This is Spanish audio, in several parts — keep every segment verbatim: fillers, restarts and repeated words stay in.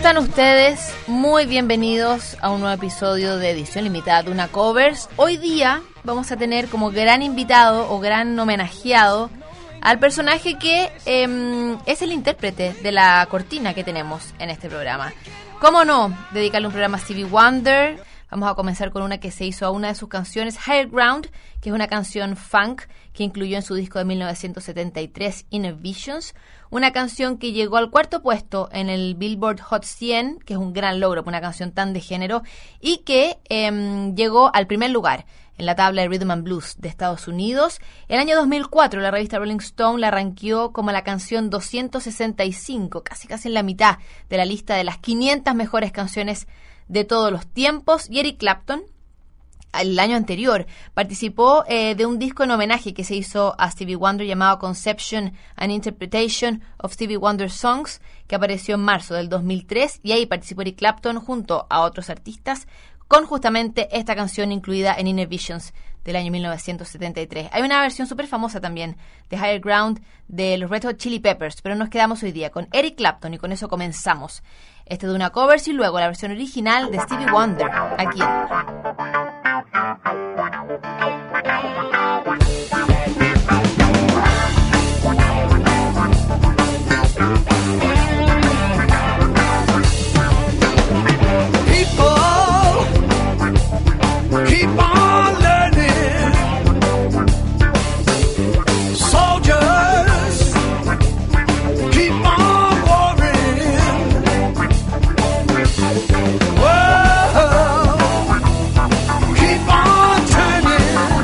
están ustedes? Muy bienvenidos a un nuevo episodio de Edición Limitada de Una Covers. Hoy día vamos a tener como gran invitado o gran homenajeado al personaje que eh, es el intérprete de la cortina que tenemos en este programa. ¿Cómo no dedicarle un programa a Stevie Wonder? Vamos a comenzar con una que se hizo a una de sus canciones, Higher Ground, que es una canción funk que incluyó en su disco de mil novecientos setenta y tres, Inner Visions, una canción que llegó al cuarto puesto en el Billboard Hot cien, que es un gran logro para una canción tan de género, y que eh, llegó al primer lugar en la tabla de Rhythm and Blues de Estados Unidos. El año dos mil cuatro, la revista Rolling Stone la ranqueó como la canción doscientos sesenta y cinco, casi casi en la mitad de la lista de las quinientas mejores canciones de todos los tiempos. Y Eric Clapton, el año anterior, participó eh, de un disco en homenaje que se hizo a Stevie Wonder llamado Conception and Interpretation of Stevie Wonder Songs, que apareció en marzo del dos mil tres, y ahí participó Eric Clapton junto a otros artistas con justamente esta canción incluida en Inner Visions del año mil novecientos setenta y tres. Hay una versión súper famosa también de Higher Ground de los Red Hot Chili Peppers, pero nos quedamos hoy día con Eric Clapton y con eso comenzamos este de una covers y luego la versión original de Stevie Wonder aquí en Keep on learning, soldiers, keep on warring, world, keep on turning.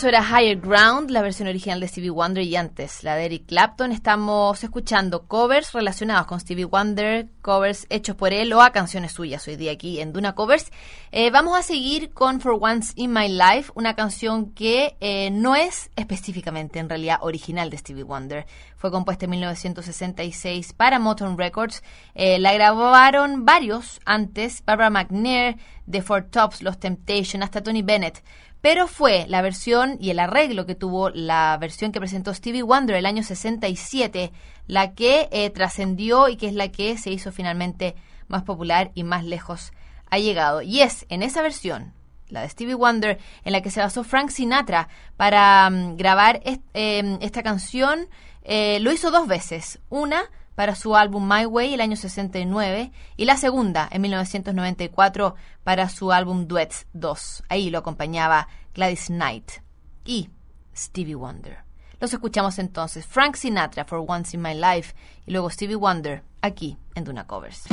Eso era Higher Ground, la versión original de Stevie Wonder, y antes la de Eric Clapton. Estamos escuchando covers relacionados con Stevie Wonder, covers hechos por él o a canciones suyas hoy día aquí en Duna Covers. Eh, vamos a seguir con For Once in My Life, una canción que eh, no es específicamente en realidad original de Stevie Wonder. Fue compuesta en mil novecientos sesenta y seis para Motown Records. Eh, la grabaron varios antes, Barbara McNair, The Four Tops, Los Temptation, hasta Tony Bennett. Pero fue la versión y el arreglo que tuvo la versión que presentó Stevie Wonder el año sesenta y siete, la que eh, trascendió y que es la que se hizo finalmente más popular y más lejos ha llegado. Y es en esa versión, la de Stevie Wonder, en la que se basó Frank Sinatra para um, grabar est- eh, esta canción. Eh, lo hizo dos veces, una para su álbum My Way el año sesenta y nueve y la segunda en mil novecientos noventa y cuatro para su álbum Duets dos. Ahí lo acompañaba Gladys Knight y Stevie Wonder. Los escuchamos entonces, Frank Sinatra, For Once in My Life, y luego Stevie Wonder aquí en Duna Covers.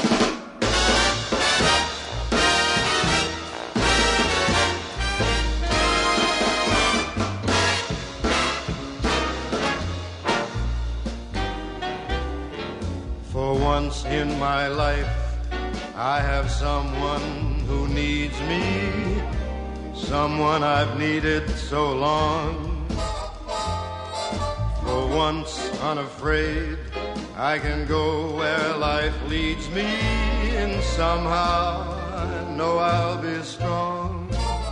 For once in my life, I have someone who needs me, someone I've needed so long. For once unafraid, I can go where life leads me, and somehow I know I'll be strong.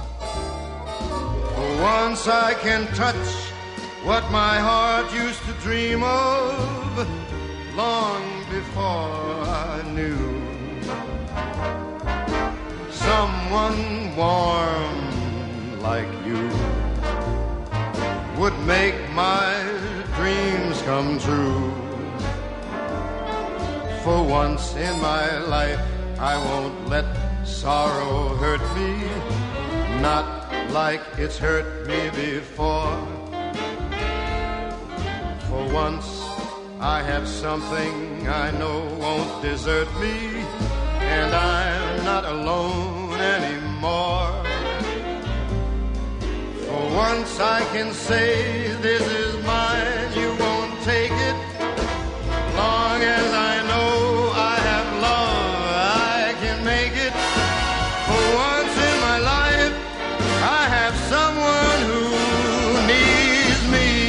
For once I can touch what my heart used to dream of long before I knew. Someone warm like you would make my dreams come true. For once in my life, I won't let sorrow hurt me, not like it's hurt me before. For once I have something I know won't desert me, and I'm not alone anymore. For once I can say this is mine, you won't take it. Long as I know I have love, I can make it. For once in my life, I have someone who needs me.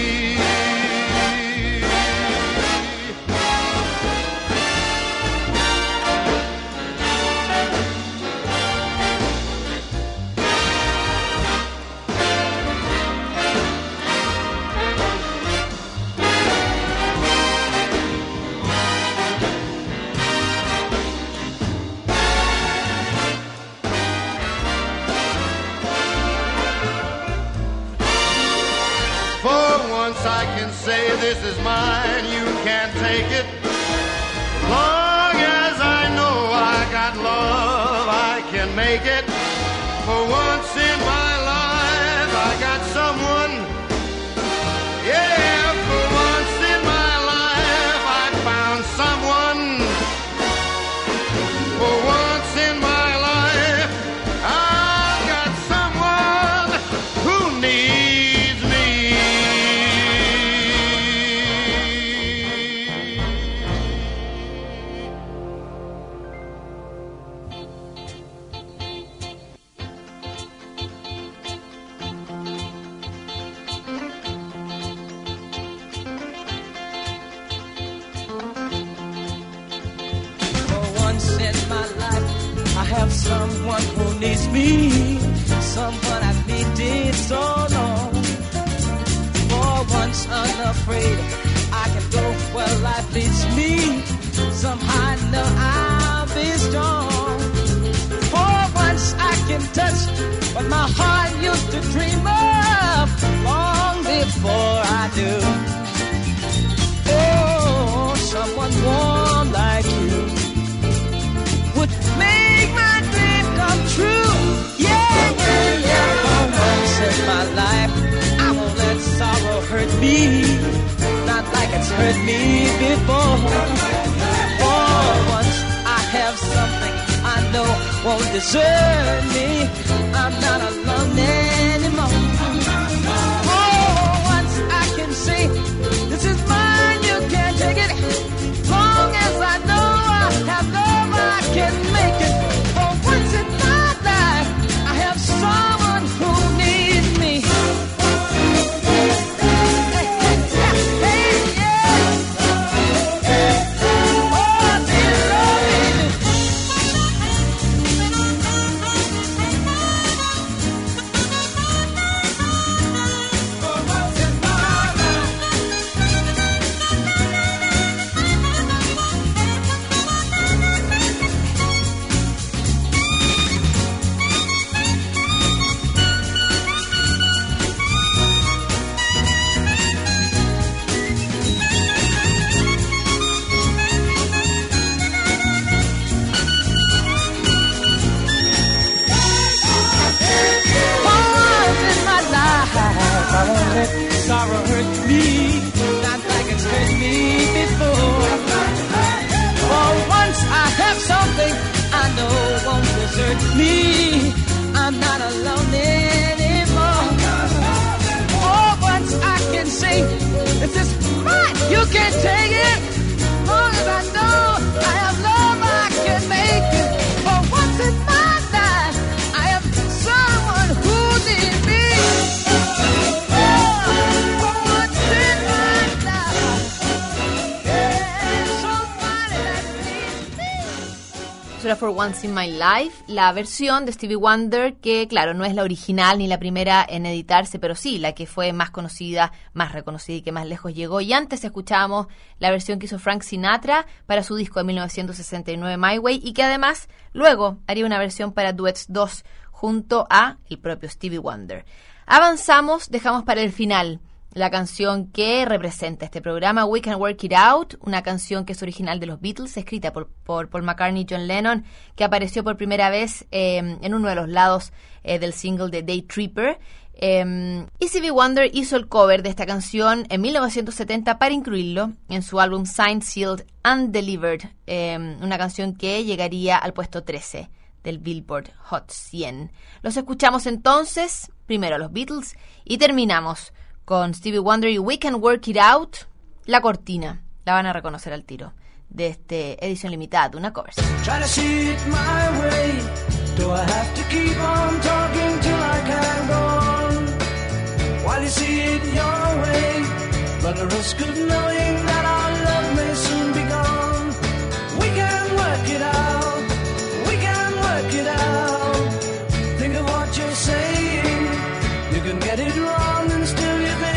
I can say this is mine, you can't take it. Long as I know I got love, I can make it. For once in my life, I got someone. Yeah, for once in my life, I found someone. For once in my life, I got someone who needs me. Someone who needs me, someone I've needed so long. For once unafraid, I can go where life leads me. Somehow I know I'll be strong. For once I can touch what my heart used to dream of long before I do. Oh, someone warm like you would make my dream come true. Yeah, yeah, yeah. For once in my life, I won't let sorrow hurt me, not like it's hurt me before. For once I have something I know won't desert me, I'm not alone anymore. era For Once in My Life, la versión de Stevie Wonder que, claro, no es la original ni la primera en editarse, pero sí la que fue más conocida, más reconocida y que más lejos llegó. Y antes escuchábamos la versión que hizo Frank Sinatra para su disco de mil novecientos sesenta y nueve, My Way, y que además luego haría una versión para Duets dos junto a el propio Stevie Wonder. Avanzamos, dejamos para el final la canción que representa este programa, We Can Work It Out, una canción que es original de los Beatles, escrita por, por Paul McCartney y John Lennon, que apareció por primera vez eh, en uno de los lados eh, del single de Day Tripper. Eh, y Stevie Wonder hizo el cover de esta canción en mil novecientos setenta para incluirlo en su álbum Signed, Sealed and Delivered, eh, una canción que llegaría al puesto trece del Billboard Hot cien. Los escuchamos entonces, primero a los Beatles, y terminamos con Stevie Wonder y We Can Work It Out, la cortina, la van a reconocer al tiro, de este edición limitada de una covers. Try to see it my way. Do I have to keep on talking till I can go on? While you see it your way, run the risk of knowing that our love may soon be gone. We can work it out. We can work it out. Think of what you're saying. You can get it wrong and still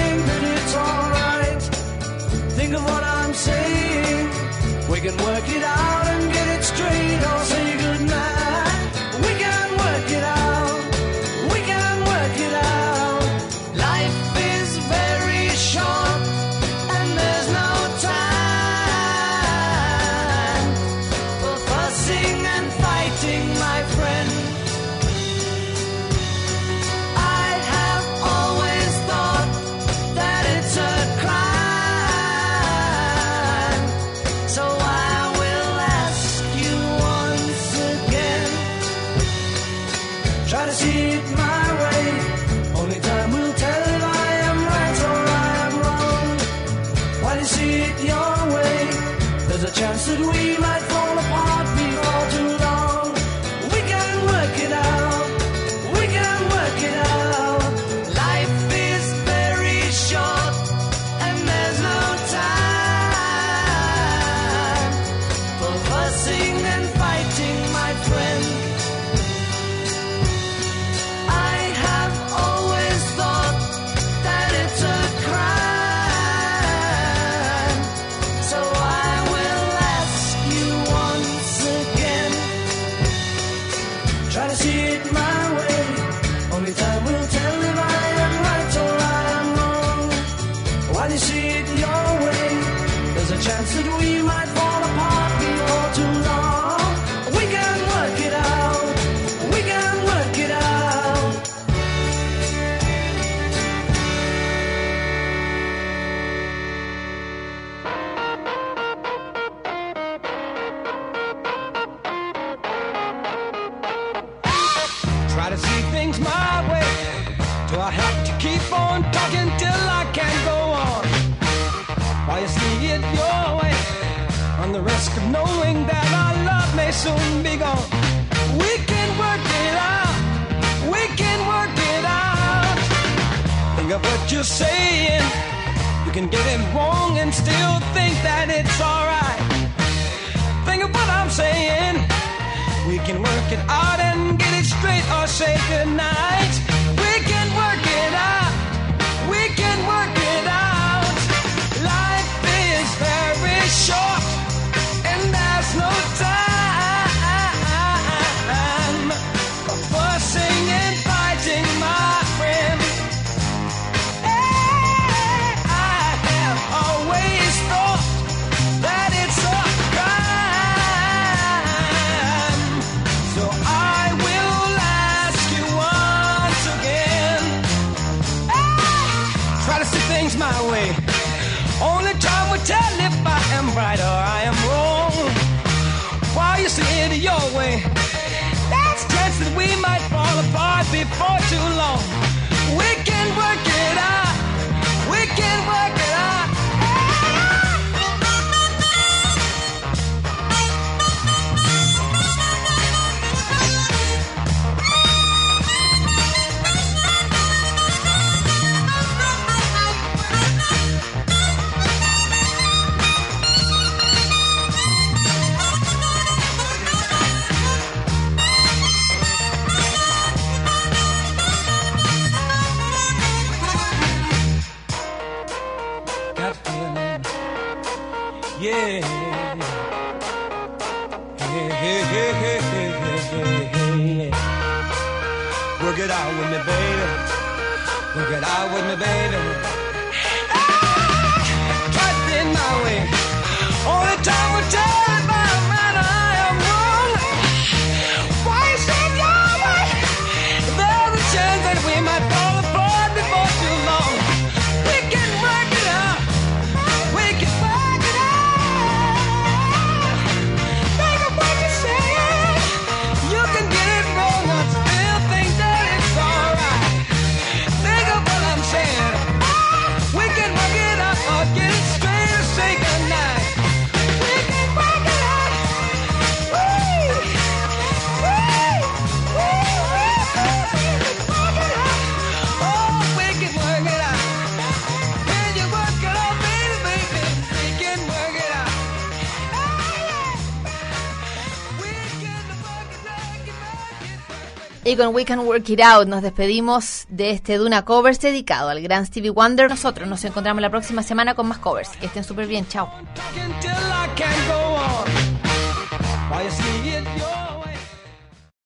think of what I'm saying. We can work it out and get it straight or say goodnight. We can work it out. We can work it out. Life is very short and there's no time for fussing and fighting, my friend. I have always thought that it's a crime. Try to see it my way. Only time will tell if I am right or I am wrong. While you see it your way, there's a chance that we might fall apart before too long. We can work it out. We can work it out. Life is very short and there's no time for fussing and fighting, my friend. Try to see it my way. Only time will tell if I am right or I am wrong. While you see it your way, there's a chance that we might fall apart before too long. We can work it out. We can work it out. Try to see things my way. Do I have to keep on talking till I can't go on? While you see it your way, on the risk of knowing that our love may soon be gone. We can work it out. We can work it out. Think of what you're saying. You can get it wrong and still think that it's alright. Think of what I'm saying. We can work it out and get it straight or say goodnight. We can work it out. We can work it out. Life is very short and there's no time for fussing and fighting, my friend. Hey, I have always thought that it's a my way. Only time will tell if I am right or I am wrong. While you see it your way, there's a chance that we might fall apart before too long. We can work it out. We can work it out. gut feeling. Yeah. Hey, hey, hey, hey, hey, hey, hey. Work it out with me, baby. Work it out with me, baby. Ah, cut in my way. Only time will tell if I'm right or I am wrong. Why you said your way? There's a chance that we might fall apart before too long. We can work it out. We can work it out. Think of what you're saying. You can get it wrong. I still think that it's alright. Think of what I'm saying. We can work it out or get it straight or say goodnight. We can work it out. Woo! Woo! Woo! We can work it out. Oh, we can work it out. Can you work it out, baby, baby? We can work it out. Oh, yeah. We can work it, work it, work it, work it. Y con We Can Work It Out nos despedimos de este Duna Covers dedicado al gran Stevie Wonder. Nosotros nos encontramos la próxima semana con más covers. Que estén súper bien. Chao. Talking till I can't go on. While you see it, you're